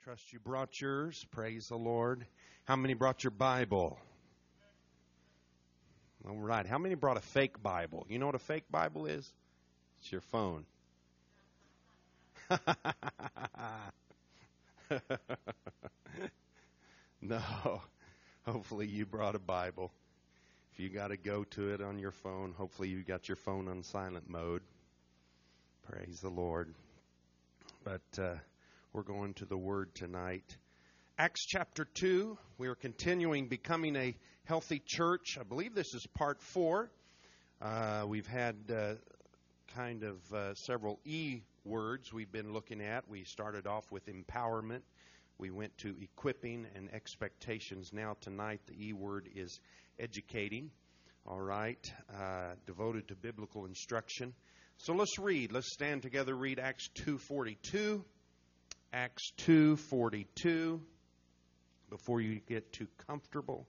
Trust you brought yours. Praise the Lord. How many brought your Bible? All right. How many brought a fake Bible? You know what a fake Bible is? It's your phone. No. Hopefully you brought a Bible. If you got to go to it on your phone, hopefully you got your phone on silent mode. Praise the Lord. But we're going to the Word tonight. Acts chapter 2, we are continuing becoming a healthy church. I believe this is part 4. We've had several E words we've been looking at. We started off with empowerment. We went to equipping and expectations. Now tonight the E word is educating. All right, devoted to biblical instruction. So let's read. Let's stand together, read Acts 2:42. Acts 2:42. Before you get too comfortable.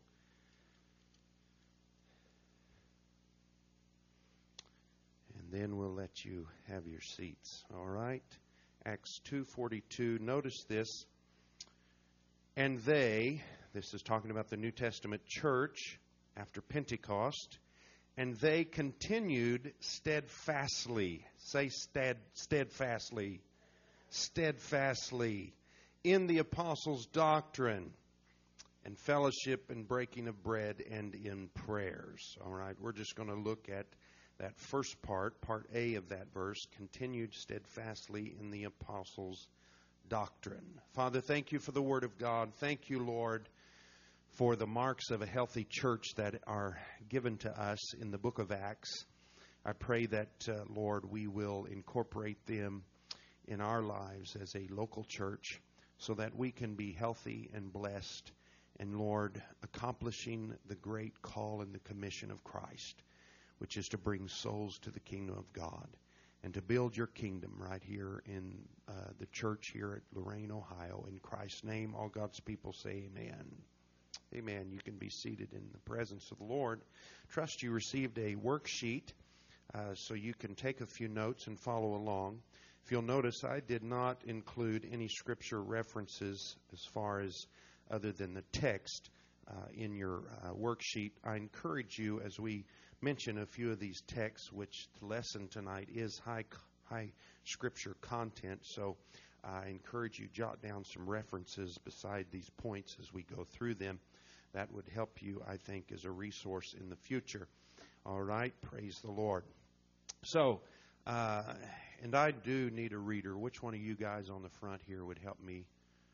And then we'll let you have your seats. All right. Acts 2:42. Notice this. And they, this is talking about the New Testament church after Pentecost, and they continued steadfastly. Say steadfastly. Steadfastly in the apostles' doctrine and fellowship and breaking of bread and in prayers. All right, we're just going to look at that first part A of that verse, continued steadfastly in the apostles' doctrine. Father, thank you for the Word of God. Thank you, Lord, for the marks of a healthy church that are given to us in the book of Acts. I pray that, Lord, we will incorporate them in our lives as a local church so that we can be healthy and blessed and, Lord, accomplishing the great call and the commission of Christ, which is to bring souls to the kingdom of God and to build your kingdom right here in the church here at Lorain, Ohio. In Christ's name, all God's people say amen. Amen. You can be seated in the presence of the Lord. Trust you received a worksheet so you can take a few notes and follow along. If you'll notice, I did not include any scripture references as far as other than the text in your worksheet. I encourage you, as we mention a few of these texts, which the lesson tonight is high scripture content, so I encourage you jot down some references beside these points as we go through them. That would help you, I think, as a resource in the future. All right, praise the Lord. So, and I do need a reader. Which one of you guys on the front here would help me?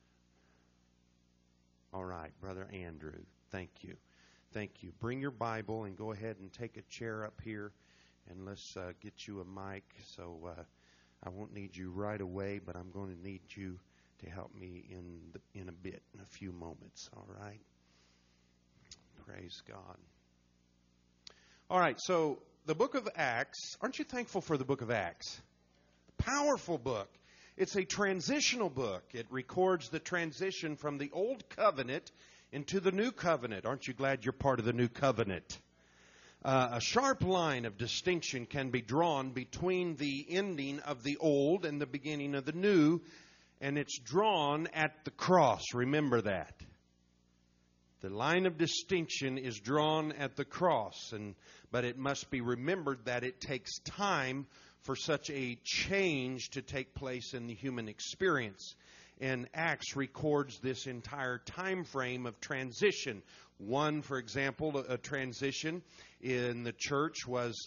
All right, Brother Andrew. Thank you. Thank you. Bring your Bible and go ahead and take a chair up here, and let's get you a mic. So I won't need you right away, but I'm going to need you to help me in a few moments. All right. Praise God. All right, so the book of Acts, aren't you thankful for the book of Acts? Powerful book. It's a transitional book. It records the transition from the old covenant into the new covenant. Aren't you glad you're part of the new covenant? A sharp line of distinction can be drawn between the ending of the old and the beginning of the new, and it's drawn at the cross. Remember that. The line of distinction is drawn at the cross, but it must be remembered that it takes time for such a change to take place in the human experience. And Acts records this entire time frame of transition. One, for example, a transition in the church was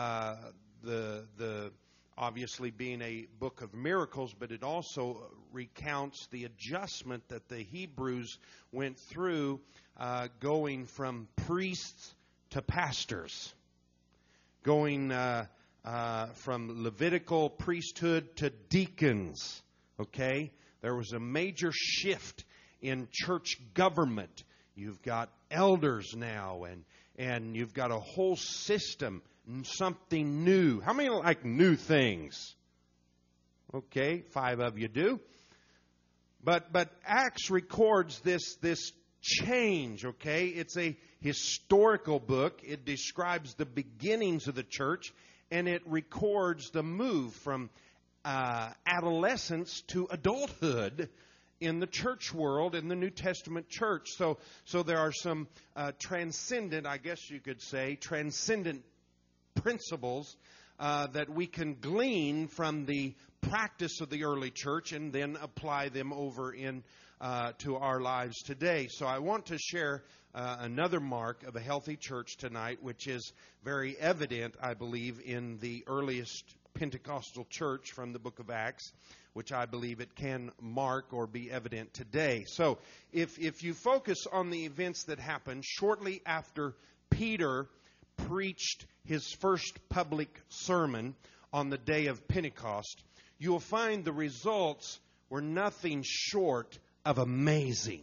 the obviously being a book of miracles, but it also recounts the adjustment that the Hebrews went through going from priests to pastors, going from Levitical priesthood to deacons. Okay? There was a major shift in church government. You've got elders now, and you've got a whole system, something new. How many like new things? Okay, 5 of you do. But Acts records this change, okay? It's a historical book. It describes the beginnings of the church, and it records the move from adolescence to adulthood in the church world, in the New Testament church. So there are some transcendent, I guess you could say, transcendent principles that we can glean from the practice of the early church and then apply them over in to our lives today. So I want to share another mark of a healthy church tonight, which is very evident, I believe, in the earliest Pentecostal church from the book of Acts, which I believe it can mark or be evident today. So if you focus on the events that happened shortly after Peter preached his first public sermon on the day of Pentecost, you will find the results were nothing short of amazing.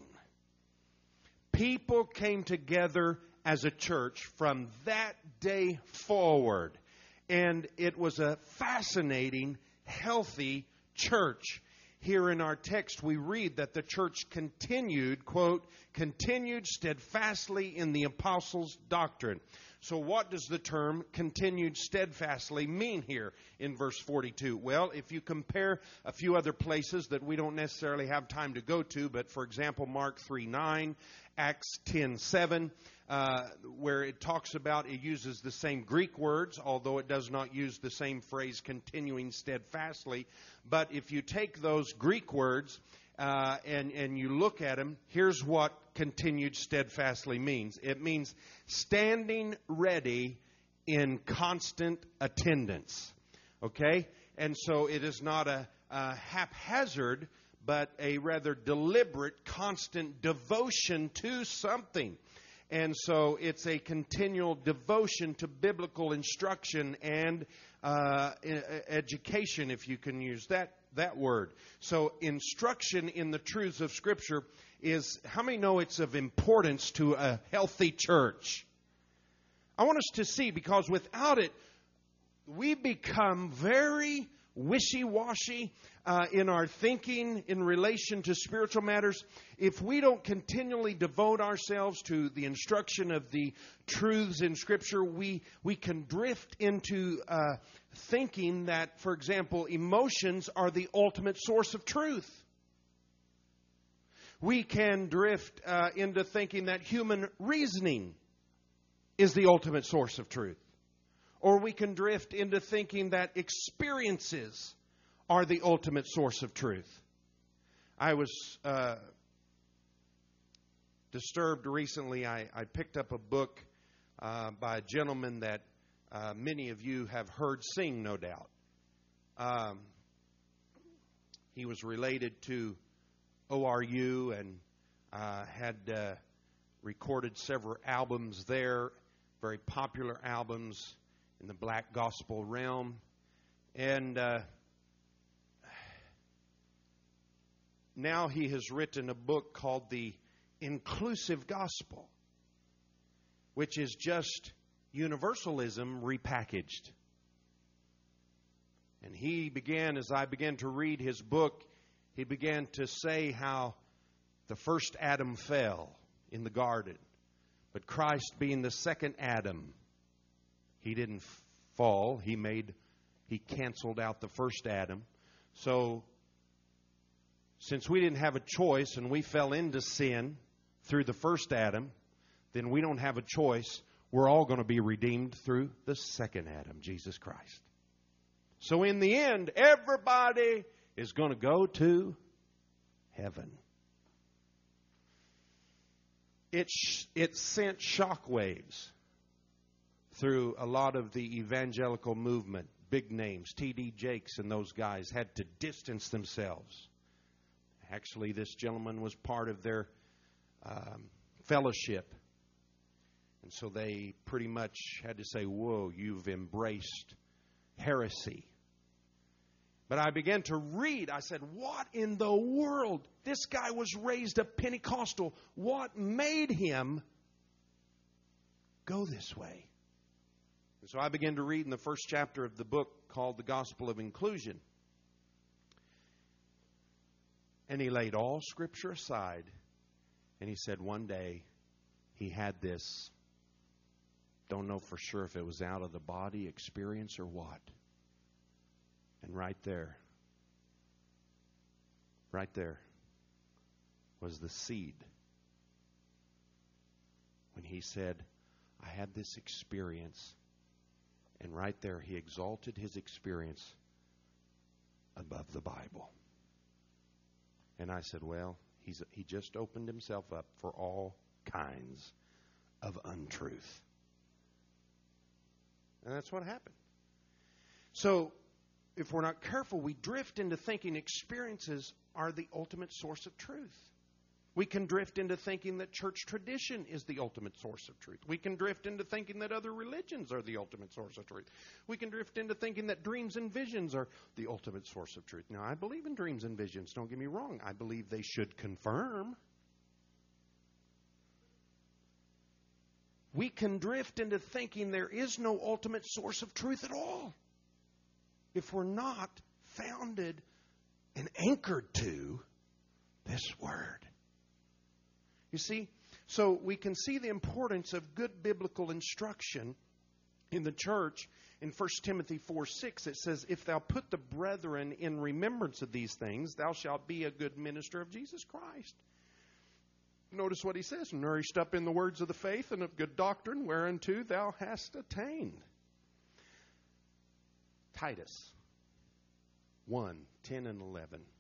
People came together as a church from that day forward, and it was a fascinating, healthy church. Here in our text, we read that the church continued, quote, continued steadfastly in the apostles' doctrine. So what does the term continued steadfastly mean here in verse 42? Well, if you compare a few other places that we don't necessarily have time to go to, but for example, Mark 3:9, Acts 10:7, where it talks about, it uses the same Greek words, although it does not use the same phrase continuing steadfastly. But if you take those Greek words and you look at them, here's what continued steadfastly means. It means standing ready in constant attendance. Okay? And so it is not a haphazard, but a rather deliberate, constant devotion to something. And so it's a continual devotion to biblical instruction and education, if you can use that word. So instruction in the truths of Scripture is, how many know it's of importance to a healthy church? I want us to see, because without it, we become very wishy-washy in our thinking in relation to spiritual matters. If we don't continually devote ourselves to the instruction of the truths in Scripture, we can drift into thinking that, for example, emotions are the ultimate source of truth. We can drift into thinking that human reasoning is the ultimate source of truth. Or we can drift into thinking that experiences are the ultimate source of truth. I was disturbed recently. I picked up a book by a gentleman that many of you have heard sing, no doubt. He was related to ORU and had recorded several albums there, very popular albums in the black gospel realm. And now he has written a book called The Inclusive Gospel, which is just universalism repackaged. And he began, as I began to read his book, he began to say how the first Adam fell in the garden. But Christ being the second Adam, he didn't fall. He canceled out the first Adam. So, since we didn't have a choice and we fell into sin through the first Adam, then we don't have a choice. We're all going to be redeemed through the second Adam, Jesus Christ. So in the end, everybody is going to go to heaven. It sent shockwaves through a lot of the evangelical movement. Big names, T.D. Jakes and those guys had to distance themselves. Actually, this gentleman was part of their fellowship. And so they pretty much had to say, whoa, you've embraced heresy. But I began to read. I said, what in the world? This guy was raised a Pentecostal. What made him go this way? And so I began to read in the first chapter of the book called The Gospel of Inclusion. And he laid all Scripture aside. And he said one day he had this, don't know for sure if it was out of the body experience or what. And right there, was the seed. When he said, I had this experience, and right there he exalted his experience above the Bible. And I said, well, he just opened himself up for all kinds of untruth. And that's what happened. So, if we're not careful, we drift into thinking experiences are the ultimate source of truth. We can drift into thinking that church tradition is the ultimate source of truth. We can drift into thinking that other religions are the ultimate source of truth. We can drift into thinking that dreams and visions are the ultimate source of truth. Now, I believe in dreams and visions. Don't get me wrong. I believe they should confirm. We can drift into thinking there is no ultimate source of truth at all if we're not founded and anchored to this Word. You see, so we can see the importance of good biblical instruction in the church. In 1 Timothy 4:6, it says, if thou put the brethren in remembrance of these things, thou shalt be a good minister of Jesus Christ. Notice what he says, nourished up in the words of the faith and of good doctrine, whereunto thou hast attained. Titus 1:10 and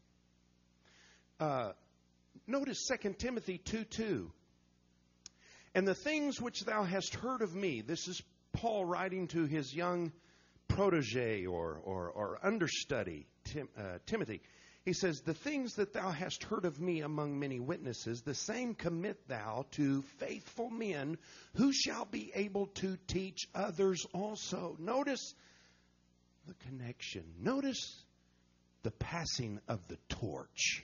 11. Notice 2 Timothy 2:2. And the things which thou hast heard of me, this is Paul writing to his young protege or understudy, Timothy. He says, the things that thou hast heard of me among many witnesses, the same commit thou to faithful men who shall be able to teach others also. Notice the connection. Notice the passing of the torch.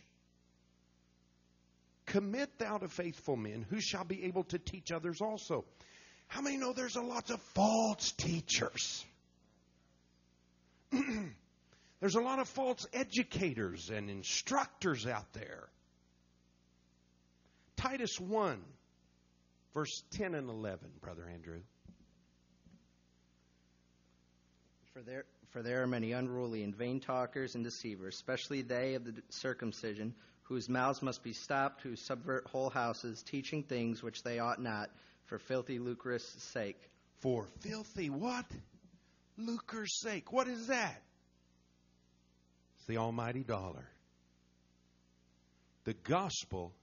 Commit thou to faithful men who shall be able to teach others also. How many know there's a lot of false teachers? There's a lot of false educators and instructors out there. Titus 1, verse 10 and 11, Brother Andrew. For there are many unruly and vain talkers and deceivers, especially they of the circumcision, whose mouths must be stopped, who subvert whole houses, teaching things which they ought not, for filthy lucre's sake. For filthy what? Lucre's sake. What is that? It's the almighty dollar. The gospel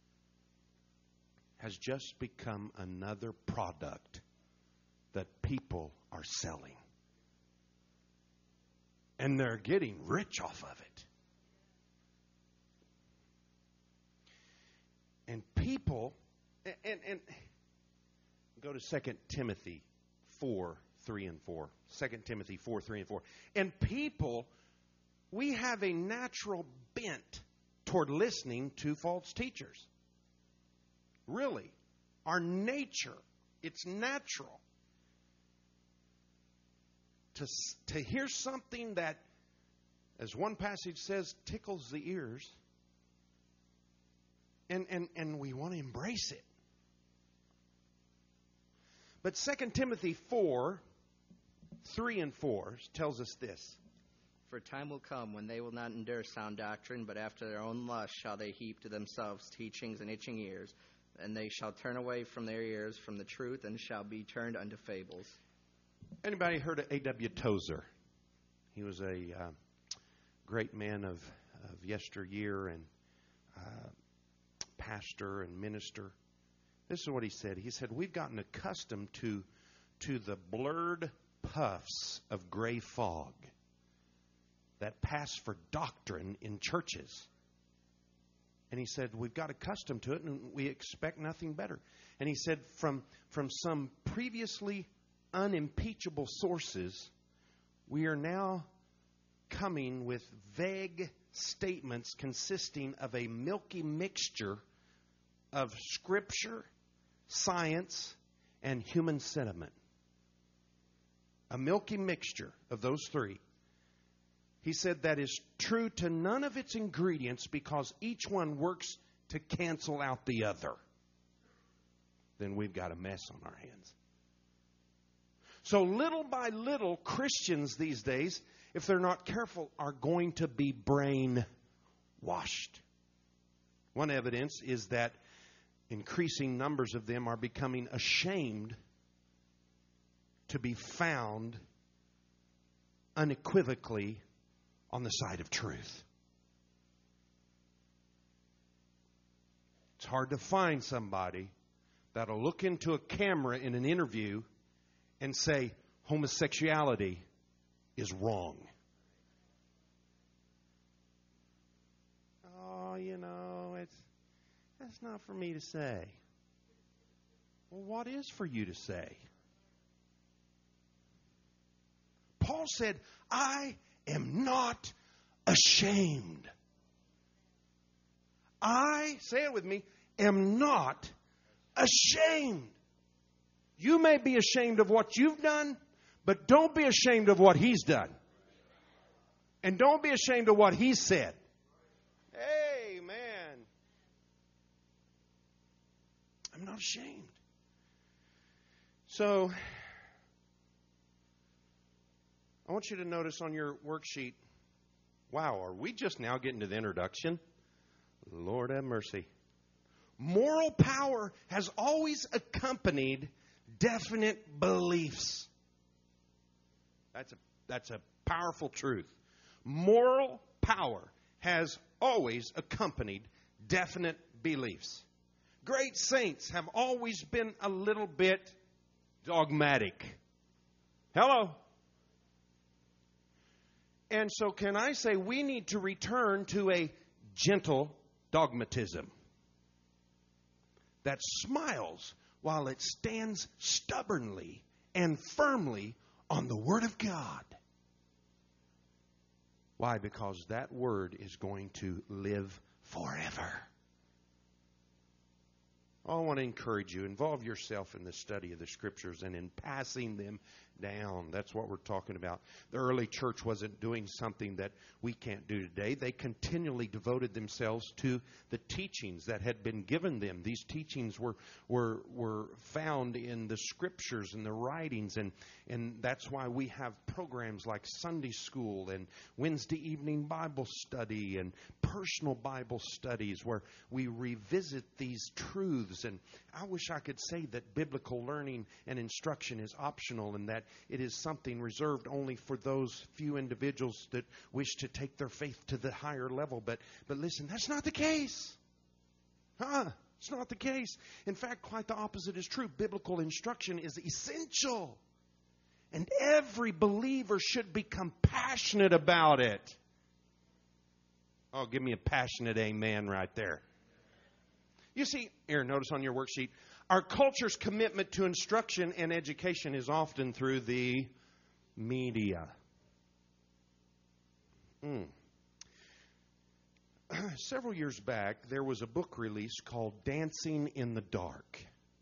has just become another product that people are selling. And they're getting rich off of it. And people, and go to 2 Timothy 4:3 and 4. 2 Timothy 4:3 and 4. And people, we have a natural bent toward listening to false teachers. Really. Our nature, it's natural. To hear something that, as one passage says, tickles the ears. And we want to embrace it. But 2 Timothy 4:3 and 4 tells us this. For time will come when they will not endure sound doctrine, but after their own lust shall they heap to themselves teachings and itching ears, and they shall turn away from their ears from the truth, and shall be turned unto fables. Anybody heard of A.W. Tozer? He was a great man of yesteryear and pastor and minister. This is what he said. He said, we've gotten accustomed to the blurred puffs of gray fog that pass for doctrine in churches. And he said, we've got accustomed to it and we expect nothing better. And he said, from some previously unimpeachable sources, we are now coming with vague statements consisting of a milky mixture of scripture, science, and human sentiment. A milky mixture of those three. He said that is true to none of its ingredients because each one works to cancel out the other. Then we've got a mess on our hands. So little by little, Christians these days, if they're not careful, are going to be brainwashed. One evidence is that increasing numbers of them are becoming ashamed to be found unequivocally on the side of truth. It's hard to find somebody that'll look into a camera in an interview and say homosexuality is wrong. Oh, that's not for me to say. Well, what is for you to say? Paul said, I am not ashamed. I, say it with me, am not ashamed. You may be ashamed of what you've done, but don't be ashamed of what he's done. And don't be ashamed of what he said. Amen. I'm not ashamed. So, I want you to notice on your worksheet, wow, are we just now getting to the introduction? Lord have mercy. Moral power has always accompanied definite beliefs. That's a powerful truth. Moral power has always accompanied definite beliefs. Great saints have always been a little bit dogmatic. Hello? And so can I say we need to return to a gentle dogmatism that smiles while it stands stubbornly and firmly on the Word of God. Why? Because that Word is going to live forever. I want to encourage you, involve yourself in the study of the Scriptures and in passing them down. That's what we're talking about. The early church wasn't doing something that we can't do today. They continually devoted themselves to the teachings that had been given them. These teachings were found in the Scriptures and the writings, and that's why we have programs like Sunday School and Wednesday evening Bible study and personal Bible studies where we revisit these truths. And I wish I could say that biblical learning and instruction is optional and that it is something reserved only for those few individuals that wish to take their faith to the higher level. But listen, that's not the case. It's not the case. In fact, quite the opposite is true. Biblical instruction is essential. And every believer should become passionate about it. Oh, give me a passionate amen right there. You see, here, notice on your worksheet, our culture's commitment to instruction and education is often through the media. Several years back, there was a book released called Dancing in the Dark.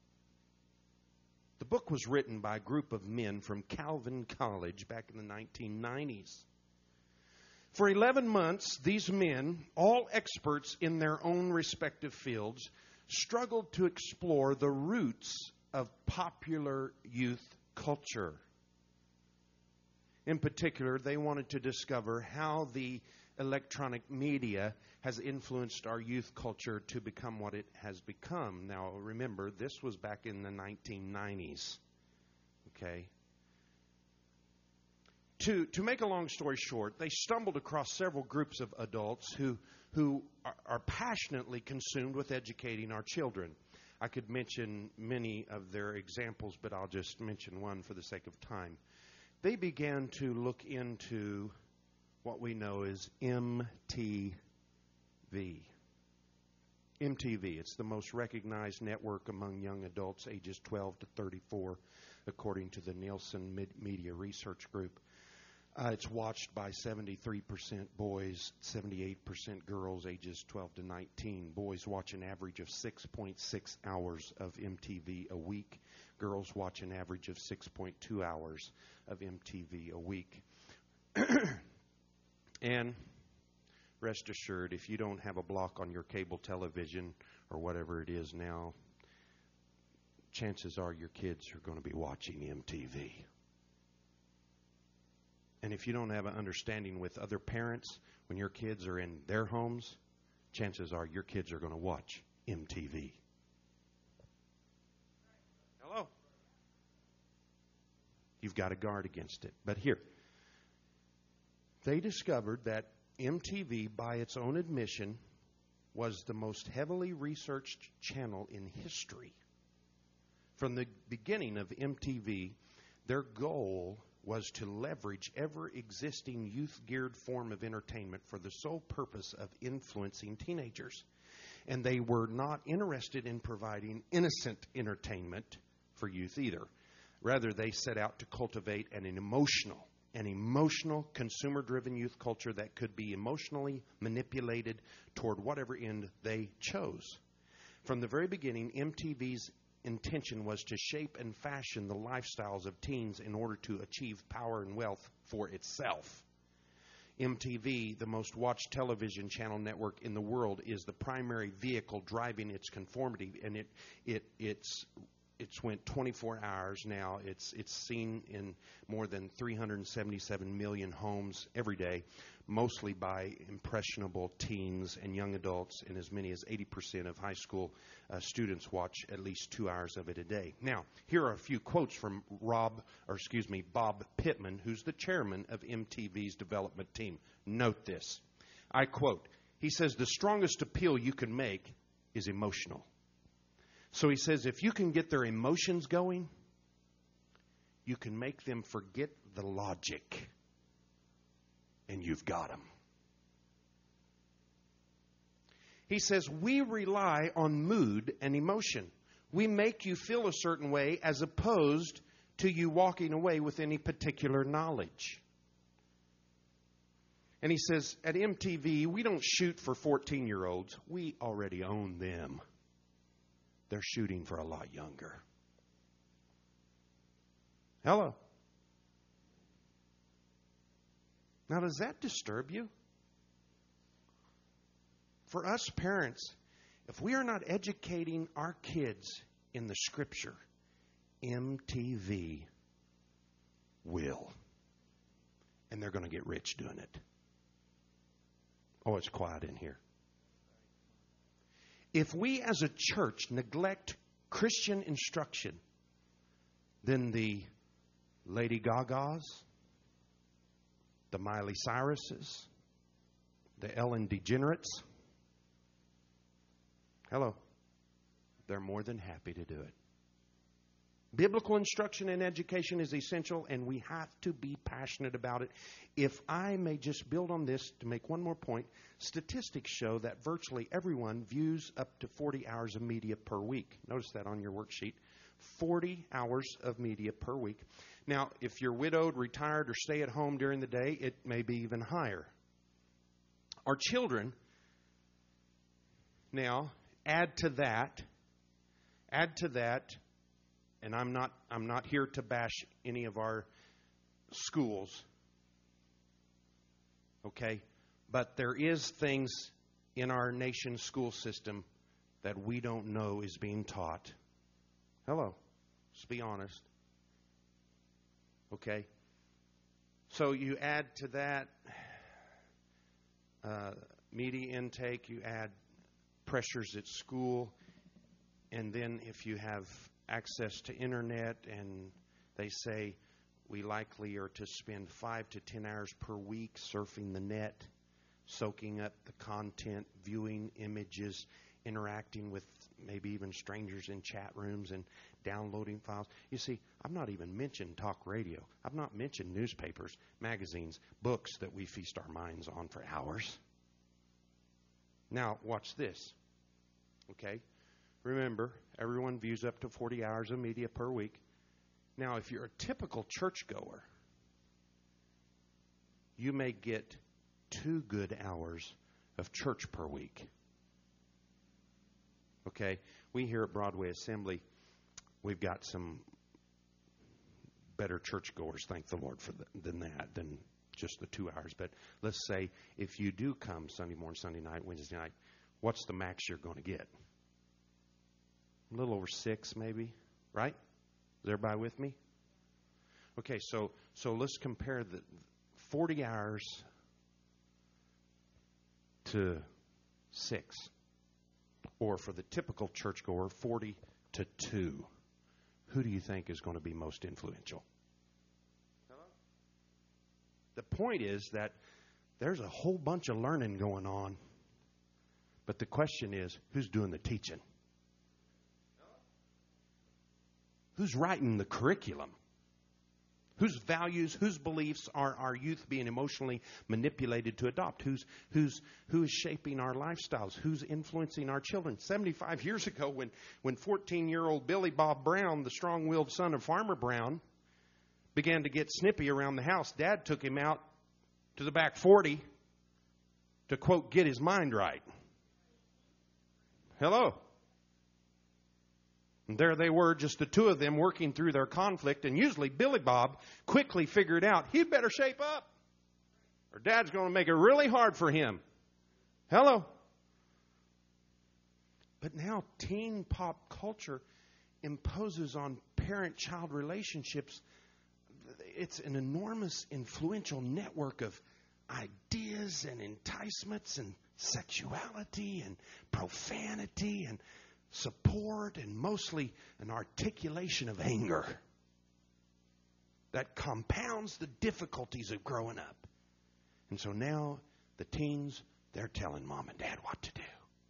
The book was written by a group of men from Calvin College back in the 1990s. For 11 months, these men, all experts in their own respective fields, struggled to explore the roots of popular youth culture. In particular, they wanted to discover how the electronic media has influenced our youth culture to become what it has become. Now, remember, this was back in the 1990s. Okay? To make a long story short, they stumbled across several groups of adults who are passionately consumed with educating our children. I could mention many of their examples, but I'll just mention one for the sake of time. They began to look into what we know as MTV. MTV, it's the most recognized network among young adults ages 12 to 34, according to the Nielsen Media Research Group. It's watched by 73% boys, 78% girls ages 12 to 19. Boys watch an average of 6.6 hours of MTV a week. Girls watch an average of 6.2 hours of MTV a week. And rest assured, if you don't have a block on your cable television or whatever it is now, chances are your kids are going to be watching MTV. And if you don't have an understanding with other parents when your kids are in their homes, chances are your kids are going to watch MTV. Hello? You've got to guard against it. But here, they discovered that MTV, by its own admission, was the most heavily researched channel in history. From the beginning of MTV, their goal was to leverage every existing youth-geared form of entertainment for the sole purpose of influencing teenagers. And they were not interested in providing innocent entertainment for youth either. Rather, they set out to cultivate an emotional, consumer-driven youth culture that could be emotionally manipulated toward whatever end they chose. From the very beginning, MTV's intention was to shape and fashion the lifestyles of teens in order to achieve power and wealth for itself. MTV, the most watched television channel network in the world, is the primary vehicle driving its conformity, and it's went 24 hours now. It's seen in more than 377 million homes every day, mostly by impressionable teens and young adults, and as many as 80% of high school students watch at least 2 hours of it a day. Now, here are a few quotes from Bob Pittman, who's the chairman of MTV's development team. Note this. I quote, he says, "The strongest appeal you can make is emotional." So he says, if you can get their emotions going, you can make them forget the logic, and you've got them. He says, we rely on mood and emotion. We make you feel a certain way as opposed to you walking away with any particular knowledge. And he says, at MTV, we don't shoot for 14-year-olds. We already own them. They're shooting for a lot younger. Hello. Now, does that disturb you? For us parents, if we are not educating our kids in the Scripture, MTV will. And they're going to get rich doing it. Oh, it's quiet in here. If we as a church neglect Christian instruction, then the Lady Gagas, the Miley Cyruses, the Ellen DeGeneres, hello, they're more than happy to do it. Biblical instruction and education is essential, and we have to be passionate about it. If I may just build on this to make one more point, statistics show that virtually everyone views up to 40 hours of media per week. Notice that on your worksheet. 40 hours of media per week. Now, if you're widowed, retired, or stay at home during the day, it may be even higher. Our children, now, add to that, and I'm not here to bash any of our schools, okay? But there is things in our nation's school system that we don't know is being taught. Hello, let's be honest. Okay? So you add to that media intake, you add pressures at school, and then if you have access to internet, and they say we likely are to spend 5 to 10 hours per week surfing the net, soaking up the content, viewing images, interacting with maybe even strangers in chat rooms and downloading files. You see, I've not even mentioned talk radio. I've not mentioned newspapers, magazines, books that we feast our minds on for hours. Now, watch this. Okay? Remember, everyone views up to 40 hours of media per week. Now, if you're a typical churchgoer, you may get 2 good hours of church per week. Okay? We here at Broadway Assembly, we've got some better churchgoers, thank the Lord, than just the 2 hours. But let's say if you do come Sunday morning, Sunday night, Wednesday night, what's the max you're going to get? A little over 6, maybe, right? Is everybody with me? Okay, so let's compare the 40 hours to 6. Or for the typical churchgoer, 40 to 2. Who do you think is going to be most influential? Hello? The point is that there's a whole bunch of learning going on. But the question is, who's doing the teaching? Who's writing the curriculum? Whose values, whose beliefs are our youth being emotionally manipulated to adopt? Who is shaping our lifestyles? Who's influencing our children? 75 years ago, when 14-year-old Billy Bob Brown, the strong-willed son of Farmer Brown, began to get snippy around the house, Dad took him out to the back 40 to, quote, get his mind right. Hello. And there they were, just the two of them working through their conflict. And usually Billy Bob quickly figured out he'd better shape up, or Dad's going to make it really hard for him. Hello. But now teen pop culture imposes on parent-child relationships. It's an enormous influential network of ideas and enticements and sexuality and profanity and support, and mostly an articulation of anger that compounds the difficulties of growing up. And so now the teens, they're telling mom and dad what to do.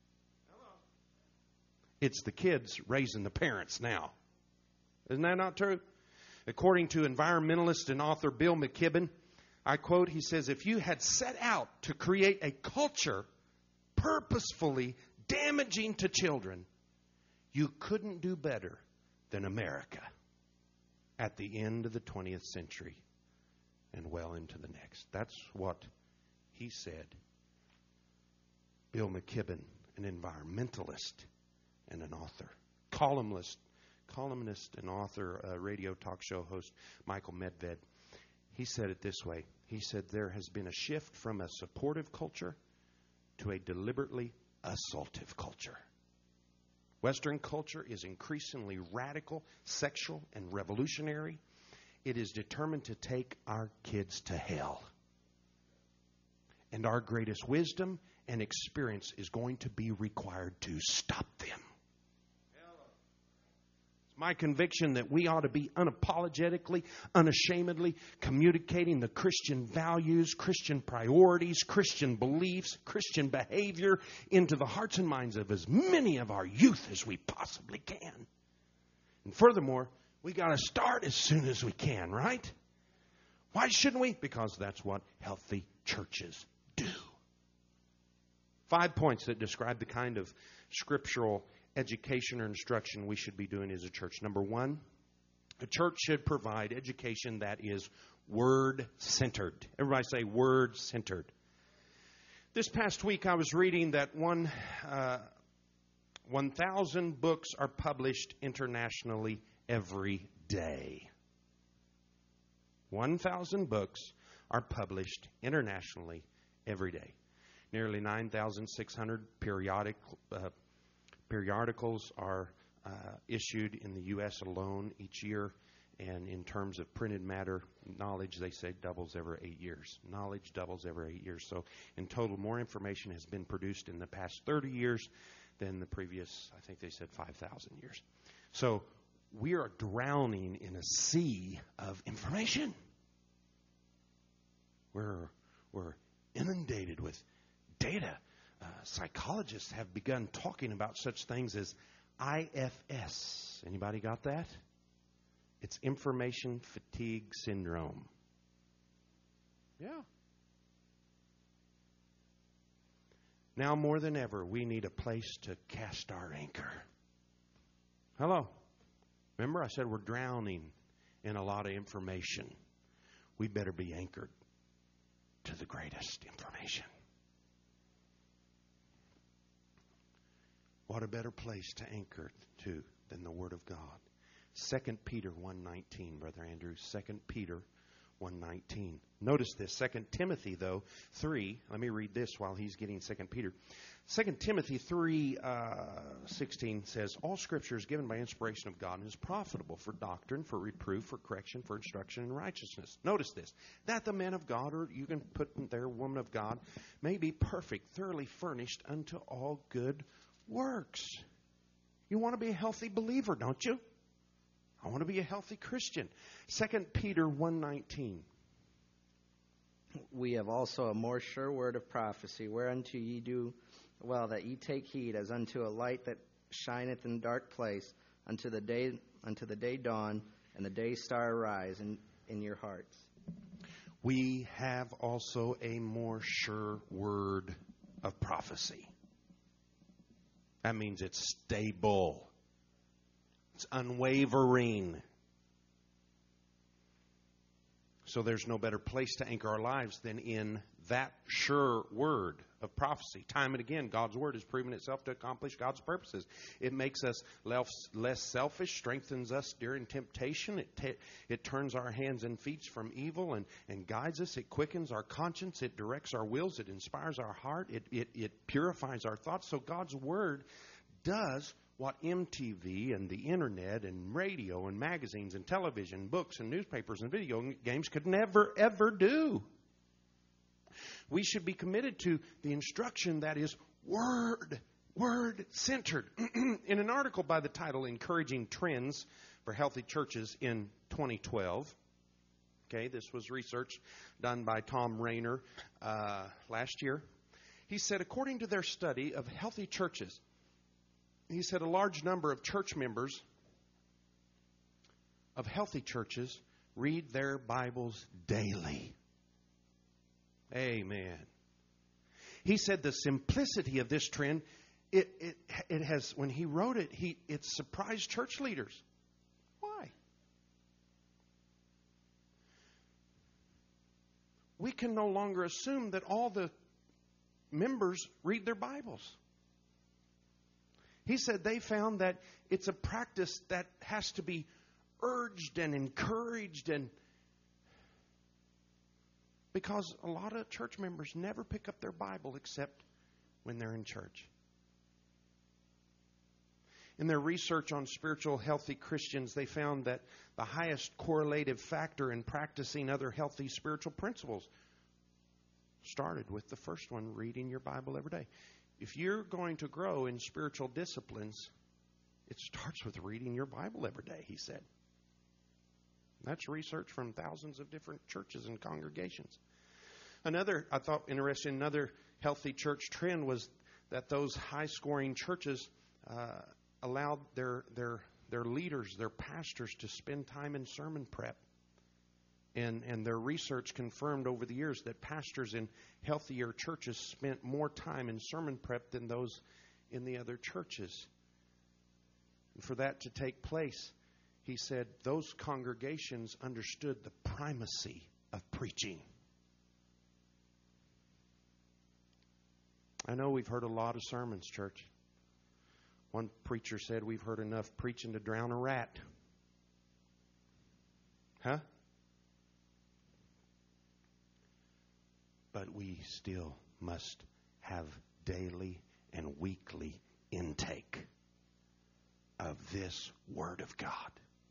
It's the kids raising the parents now. Isn't that not true? According to environmentalist and author Bill McKibben, I quote, he says, if you had set out to create a culture purposefully damaging to children, you couldn't do better than America at the end of the 20th century and well into the next. That's what he said. Bill McKibben, an environmentalist and an author. Columnist and author, radio talk show host Michael Medved. He said it this way. He said, there has been a shift from a supportive culture to a deliberately assaultive culture. Western culture is increasingly radical, sexual, and revolutionary. It is determined to take our kids to hell. And our greatest wisdom and experience is going to be required to stop them. It's my conviction that we ought to be unapologetically, unashamedly communicating the Christian values, Christian priorities, Christian beliefs, Christian behavior into the hearts and minds of as many of our youth as we possibly can. And furthermore, we got to start as soon as we can, right? Why shouldn't we? Because that's what healthy churches do. 5 points that describe the kind of scriptural education or instruction we should be doing as a church. Number 1, a church should provide education that is word-centered. Everybody say word-centered. This past week I was reading that 1,000 books are published internationally every day. 1,000 books are published internationally every day. Nearly 9,600 periodicals are issued in the U.S. alone each year. And in terms of printed matter, knowledge, they say, doubles every 8 years. Knowledge doubles every 8 years. So in total, more information has been produced in the past 30 years than the previous, I think they said, 5,000 years. So we are drowning in a sea of information. We're inundated with data. Psychologists have begun talking about such things as IFS. Anybody got that? It's information fatigue syndrome. Yeah. Now more than ever, we need a place to cast our anchor. Hello. Remember I said we're drowning in a lot of information. We better be anchored to the greatest information. What a better place to anchor to than the Word of God. 2 Peter 1:19, Brother Andrew. 2 Peter 1:19. Notice this, 2 Timothy, though, 3. Let me read this while he's getting 2 Peter. 2 Timothy 3:16 says, all Scripture is given by inspiration of God and is profitable for doctrine, for reproof, for correction, for instruction in righteousness. Notice this, that the man of God, or you can put in there woman of God, may be perfect, thoroughly furnished unto all good works. You want to be a healthy believer, don't you? I want to be a healthy Christian. 2 Peter 1:19. We have also a more sure word of prophecy, whereunto ye do well that ye take heed, as unto a light that shineth in a dark place, unto the day dawn, and the day star arise in your hearts. We have also a more sure word of prophecy. That means it's stable. It's unwavering. So there's no better place to anchor our lives than in that sure word of prophecy. Time and again, God's word has proven itself to accomplish God's purposes. It makes us less selfish, strengthens us during temptation. It turns our hands and feet from evil and guides us. It quickens our conscience. It directs our wills. It inspires our heart. It purifies our thoughts. So God's word does what MTV and the internet and radio and magazines and television, books and newspapers and video games could never, ever do. We should be committed to the instruction that is word-centered. In an article by the title Encouraging Trends for Healthy Churches in 2012, okay, this was research done by Tom Rainer last year. He said, according to their study of healthy churches, he said a large number of church members of healthy churches read their Bibles daily. Amen. He said the simplicity of this trend, it has, when he wrote it, it surprised church leaders. Why? We can no longer assume that all the members read their Bibles. He said they found that it's a practice that has to be urged and encouraged, and because a lot of church members never pick up their Bible except when they're in church. In their research on spiritual healthy Christians, they found that the highest correlative factor in practicing other healthy spiritual principles started with the first one, reading your Bible every day. If you're going to grow in spiritual disciplines, it starts with reading your Bible every day, he said. That's research from thousands of different churches and congregations. Another healthy church trend was that those high-scoring churches allowed their leaders, their pastors, to spend time in sermon prep. And their research confirmed over the years that pastors in healthier churches spent more time in sermon prep than those in the other churches. And for that to take place, he said those congregations understood the primacy of preaching. I know we've heard a lot of sermons, church. One preacher said we've heard enough preaching to drown a rat. Huh? But we still must have daily and weekly intake of this Word of God.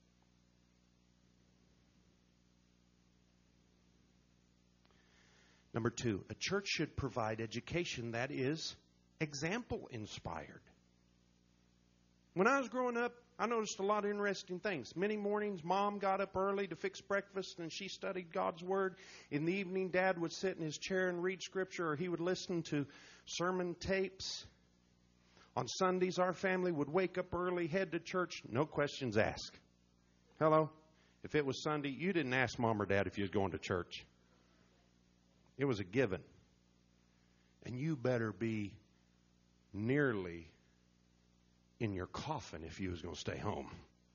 Number 2, a church should provide education that is example-inspired. When I was growing up, I noticed a lot of interesting things. Many mornings, Mom got up early to fix breakfast, and she studied God's Word. In the evening, Dad would sit in his chair and read Scripture, or he would listen to sermon tapes. On Sundays, our family would wake up early, head to church, no questions asked. Hello? If it was Sunday, you didn't ask Mom or Dad if you was going to church. It was a given. And you better be nearly in your coffin if you was going to stay home.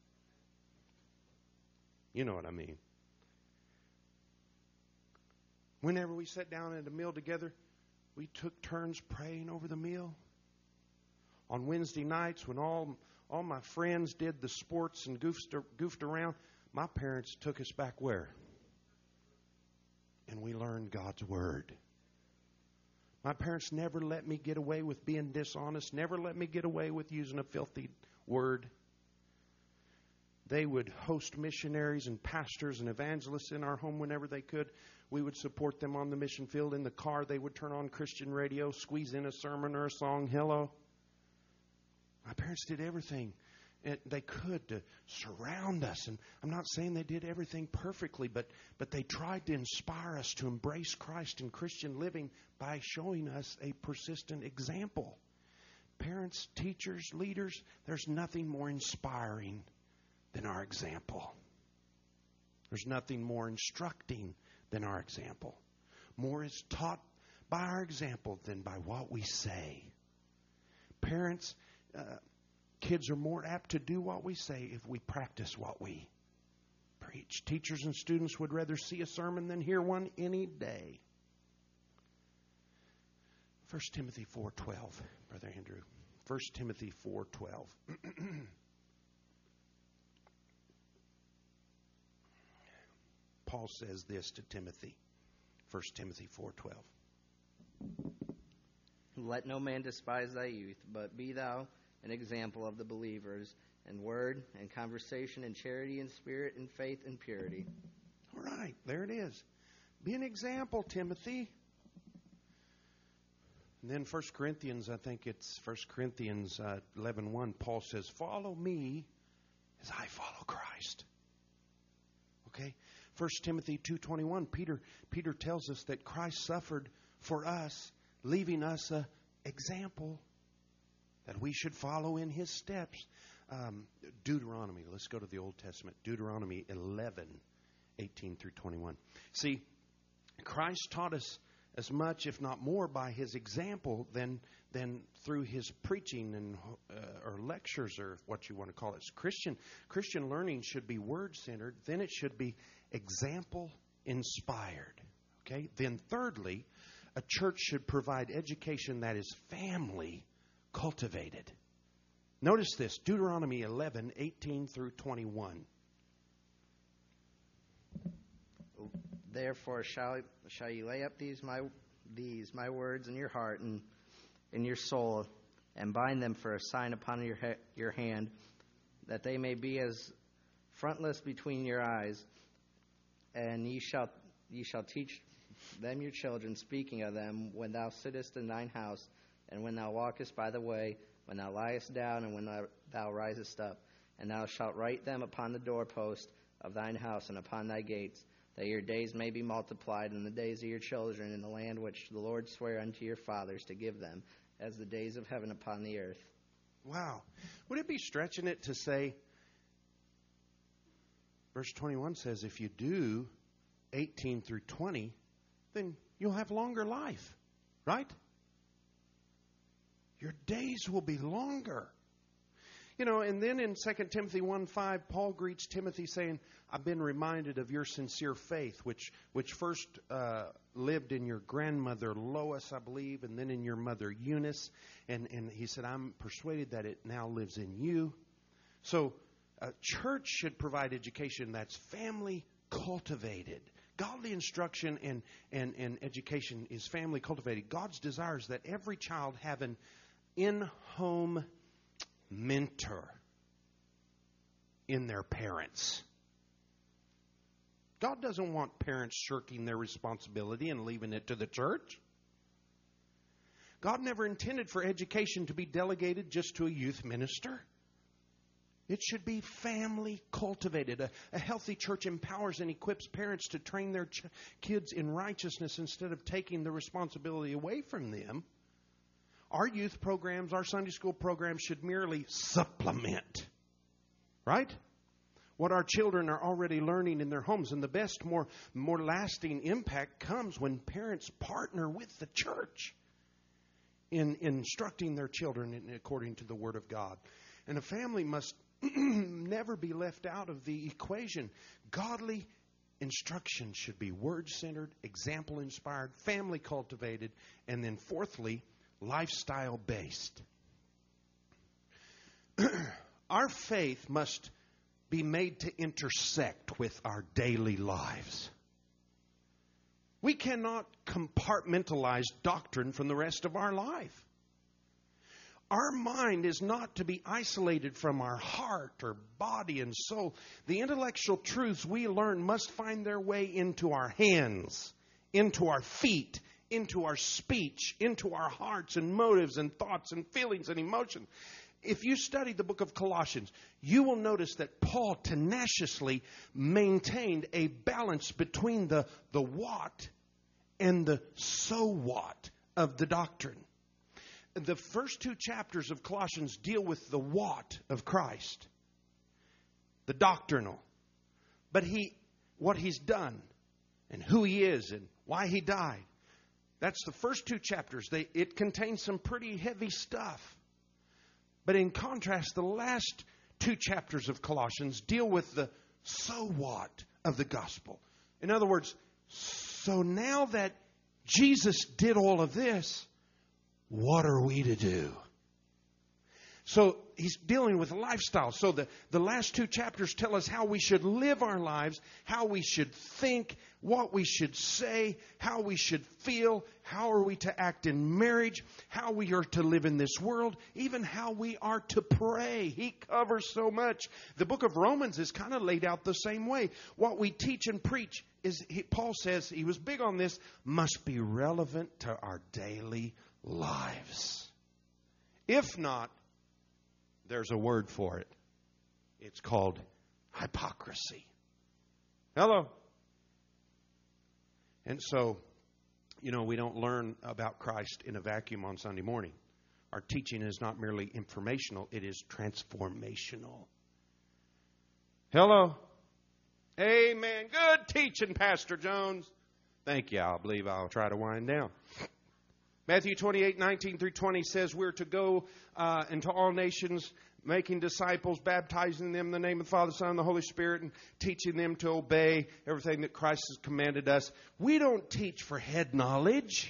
You know what I mean. Whenever we sat down at a meal together, we took turns praying over the meal. On Wednesday nights, when all my friends did the sports and goofed around, my parents took us back where? and we learn God's Word. My parents never let me get away with being dishonest, never let me get away with using a filthy word. They would host missionaries and pastors and evangelists in our home whenever they could. We would support them on the mission field. In the car, they would turn on Christian radio, squeeze in a sermon or a song. Hello. My parents did everything they could to surround us. And I'm not saying they did everything perfectly, but they tried to inspire us to embrace Christ and Christian living by showing us a persistent example. Parents, teachers, leaders, there's nothing more inspiring than our example. There's nothing more instructing than our example. More is taught by our example than by what we say. Parents, kids are more apt to do what we say if we practice what we preach. Teachers and students would rather see a sermon than hear one any day. 1 Timothy 4:12, Brother Andrew. 1 Timothy 4:12. Paul says this to Timothy. 1 Timothy 4:12. Let no man despise thy youth, but be thou an example of the believers in word and conversation and charity and spirit and faith and purity. All right, there it is. Be an example, Timothy. And then 1 Corinthians, I think it's 1 Corinthians 11:1, Paul says, follow me as I follow Christ. Okay? 1 Timothy 2:21, Peter tells us that Christ suffered for us, leaving us an example that we should follow in his steps. Deuteronomy, let's go to the Old Testament. Deuteronomy 11:18 through 21. See, Christ taught us as much, if not more, by his example than through his preaching and or lectures, or what you want to call it. Christian learning should be word-centered. Then it should be example-inspired. Okay. Then thirdly, a church should provide education that is family-cultivated. Notice this, Deuteronomy 11:18 through 21. Therefore shall you lay up these my words in your heart and in your soul, and bind them for a sign upon your hand, that they may be as frontlets between your eyes. And ye shall teach them your children, speaking of them when thou sittest in thine house, and when thou walkest by the way, when thou liest down, and when thou risest up. And thou shalt write them upon the doorpost of thine house and upon thy gates, that your days may be multiplied in the days of your children in the land which the Lord sware unto your fathers to give them, as the days of heaven upon the earth. Wow. Would it be stretching it to say, verse 21 says, if you do 18 through 20, then you'll have longer life, right? Your days will be longer. You know, and then in 2 Timothy 1:5, Paul greets Timothy saying, I've been reminded of your sincere faith, which first lived in your grandmother Lois, I believe, and then in your mother Eunice. And he said, I'm persuaded that it now lives in you. So a church should provide education that's family cultivated. Godly instruction and education is family cultivated. God's desire is that every child have an in-home mentor in their parents. God doesn't want parents shirking their responsibility and leaving it to the church. God never intended for education to be delegated just to a youth minister. It should be family cultivated. A healthy church empowers and equips parents to train their kids in righteousness instead of taking the responsibility away from them. Our youth programs, our Sunday school programs should merely supplement, right, what our children are already learning in their homes. And the best, more lasting impact comes when parents partner with the church in instructing their children according to the Word of God. And a family must never be left out of the equation. Godly instruction should be word-centered, example-inspired, family-cultivated, and then fourthly, lifestyle-based. Our faith must be made to intersect with our daily lives. We cannot compartmentalize doctrine from the rest of our life. Our mind is not to be isolated from our heart or body and soul. The intellectual truths we learn must find their way into our hands, into our feet, into our speech, into our hearts and motives and thoughts and feelings and emotions. If you study the book of Colossians, you will notice that Paul tenaciously maintained a balance between the what and the so what of the doctrine. The first 2 chapters of Colossians deal with the what of Christ, the doctrinal. But what He's done and who He is and why He died. That's the first 2 chapters. It contains some pretty heavy stuff. But in contrast, the last 2 chapters of Colossians deal with the so what of the gospel. In other words, so now that Jesus did all of this, what are we to do? So he's dealing with lifestyle. So the last 2 chapters tell us how we should live our lives, how we should think, what we should say, how we should feel, how are we to act in marriage, how we are to live in this world, even how we are to pray. He covers so much. The book of Romans is kind of laid out the same way. What we teach and preach is, Paul says, he was big on this, must be relevant to our daily lives. If not, there's a word for it. It's called hypocrisy. Hello. And so, we don't learn about Christ in a vacuum on Sunday morning. Our teaching is not merely informational, it is transformational. Hello. Amen. Good teaching, Pastor Jones. Thank you. I believe I'll try to wind down. Matthew 28:19-20 says we're to go into all nations, making disciples, baptizing them in the name of the Father, Son, and the Holy Spirit, and teaching them to obey everything that Christ has commanded us. We don't teach for head knowledge.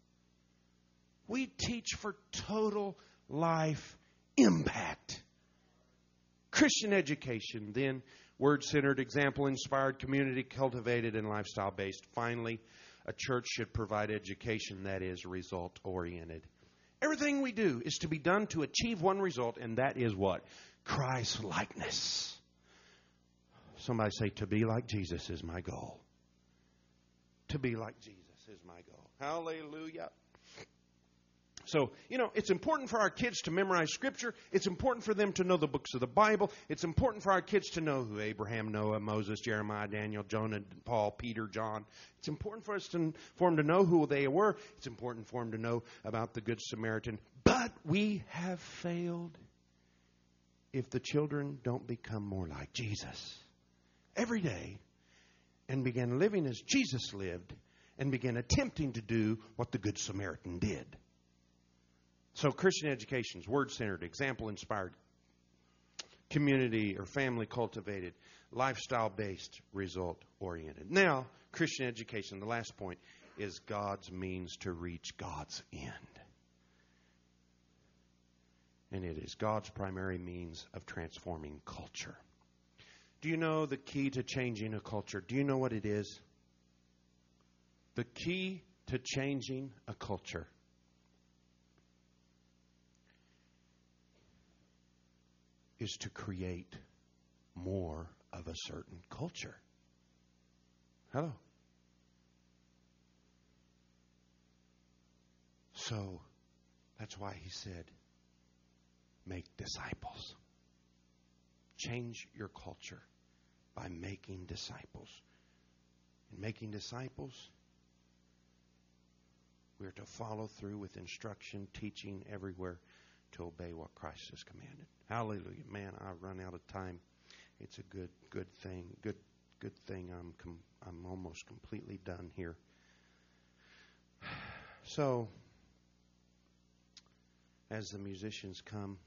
We teach for total life impact. Christian education, then, word-centered, example-inspired, community-cultivated, and lifestyle-based. Finally, a church should provide education that is result-oriented. Everything we do is to be done to achieve one result, and that is what? Christ-likeness. Somebody say, to be like Jesus is my goal. To be like Jesus is my goal. Hallelujah. So, it's important for our kids to memorize Scripture. It's important for them to know the books of the Bible. It's important for our kids to know who Abraham, Noah, Moses, Jeremiah, Daniel, Jonah, Paul, Peter, John. It's important for them to know who they were. It's important for them to know about the Good Samaritan. But we have failed if the children don't become more like Jesus every day and begin living as Jesus lived and begin attempting to do what the Good Samaritan did. So Christian education is word-centered, example-inspired, community or family-cultivated, lifestyle-based, result-oriented. Now, Christian education, the last point, is God's means to reach God's end. And it is God's primary means of transforming culture. Do you know the key to changing a culture? Do you know what it is? The key to changing a culture is to create more of a certain culture. Hello. So, that's why he said, make disciples. Change your culture by making disciples. In making disciples, we're to follow through with instruction, teaching everywhere, to obey what Christ has commanded. Hallelujah. Man, I've run out of time. It's a good thing. Good thing I'm almost completely done here. So, as the musicians come,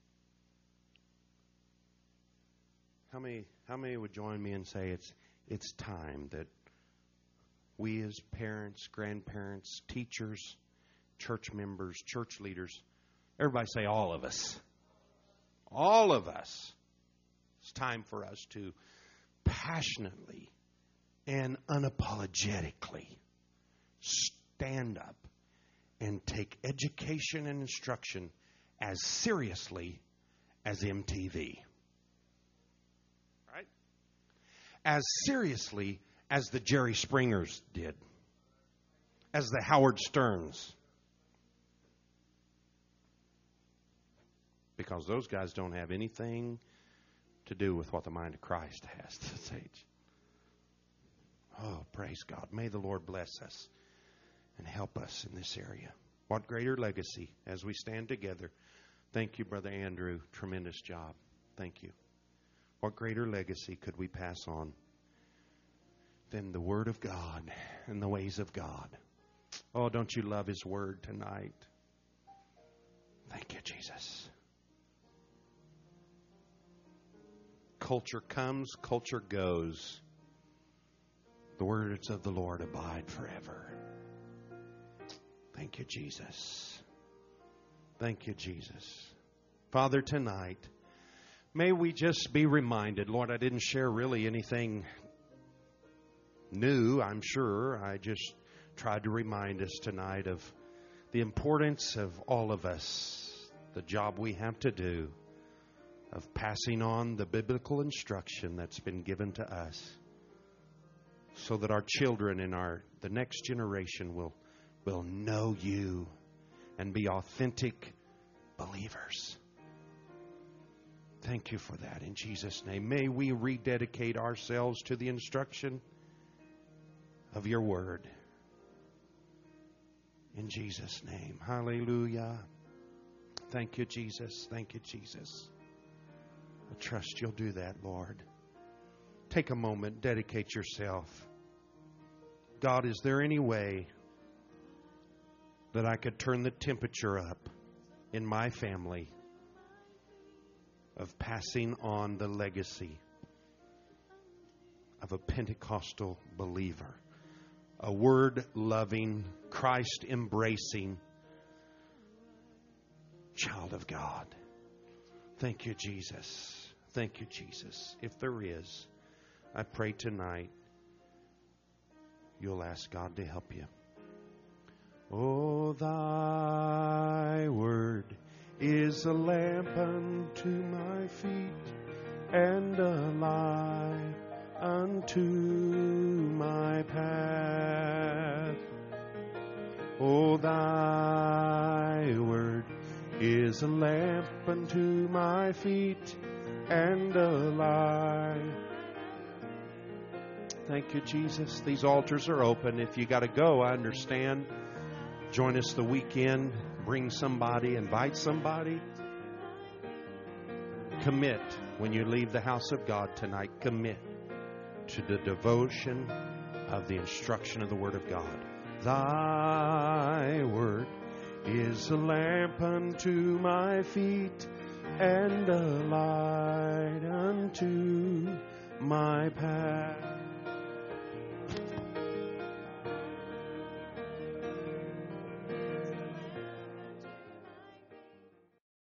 how many would join me and say it's time that we as parents, grandparents, teachers, church members, church leaders, everybody say all of us. All of us. It's time for us to passionately and unapologetically stand up and take education and instruction as seriously as MTV. Right? As seriously as the Jerry Springers did. As the Howard Sterns. Because those guys don't have anything to do with what the mind of Christ has to say. Oh, praise God. May the Lord bless us and help us in this area. What greater legacy as we stand together. Thank you, Brother Andrew. Tremendous job. Thank you. What greater legacy could we pass on than the Word of God and the ways of God? Oh, don't you love His Word tonight? Thank you, Jesus. Culture comes, culture goes. The words of the Lord abide forever. Thank you, Jesus. Thank you, Jesus. Father, tonight, may we just be reminded. Lord, I didn't share really anything new, I'm sure. I just tried to remind us tonight of the importance of all of us, the job we have to do, of passing on the biblical instruction that's been given to us so that our children and the next generation will know you and be authentic believers. Thank you for that in Jesus' name. May we rededicate ourselves to the instruction of your word. In Jesus' name. Hallelujah. Thank you, Jesus. Thank you, Jesus. I trust you'll do that, Lord. Take a moment, dedicate yourself. God, is there any way that I could turn the temperature up in my family of passing on the legacy of a Pentecostal believer, a word-loving, Christ-embracing child of God? Thank you, Jesus. Thank you, Jesus. If there is, I pray tonight you'll ask God to help you. Oh, thy word is a lamp unto my feet and a light unto my path. Oh, thy word is a lamp unto my feet and a light. Thank you, Jesus. These altars are open. If you got to go, I understand. Join us the weekend. Bring somebody. Invite somebody. Commit when you leave the house of God tonight. Commit to the devotion of the instruction of the Word of God. Thy word is a lamp unto my feet and a light unto my path.